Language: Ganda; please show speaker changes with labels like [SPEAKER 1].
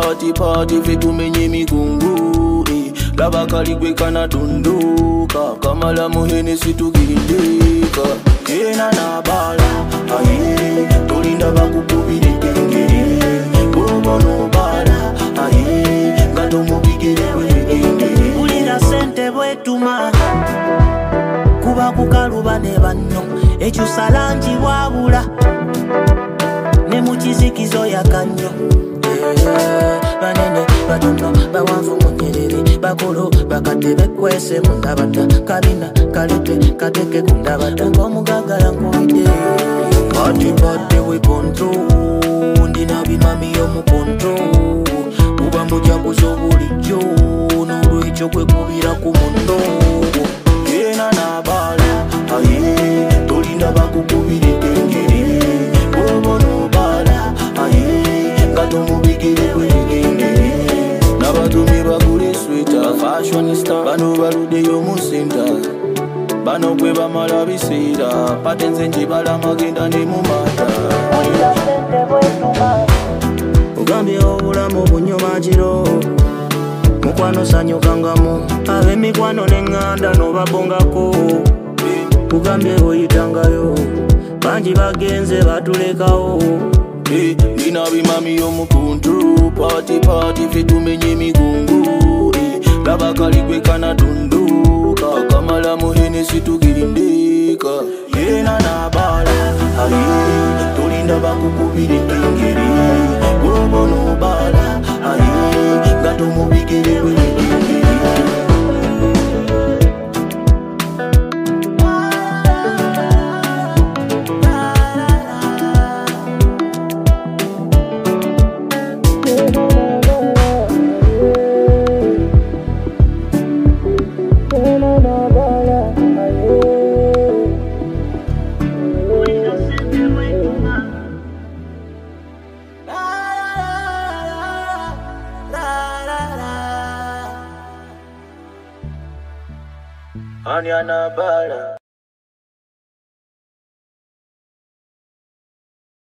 [SPEAKER 1] party party fe tumenye migungu laba kaligwe kana tunduka kamala muhene situgindika ena na bala ayi tulinda bakukubire kengeri bobo no bala ayi ngato mubigere wegende ulira sente bwetuma kuba kukaluba ne banno ekyo salanji wabula ne mukizikizo yakanyo banene batono bawanvu munyerere bakolo bakatebe kwese mundabata kabina kalete kateke kundabata ngomugagala nkuide bati we control ndina bimami yo mu control kuba muja kuzobulijjo n'olwekyo kwe kubira ku mundo yena na bala ayi tolinda bakukubire kengeri bobo no bala ayi ngato mubigire wegende nabatumi bagule sweater fashionista bano baludeyo mu center bano kwe bamala biseera patenze nje bala magenda ne mu mata ugambye obulamu bunyomagiro mukwano sanyukangamu ab'emikwano n'eŋŋanda n'obabongako ugambye oyitangayo bangi bagenze batulekawo nina bimami y'omukuntu party party fe tumenye emigungu laba kaligwe kana tunduka kamala muhene situgirindika yena na bala ayi tulinda bakukubire kengeri bobo no bala ayi ngato mubigere wegende Anyana bala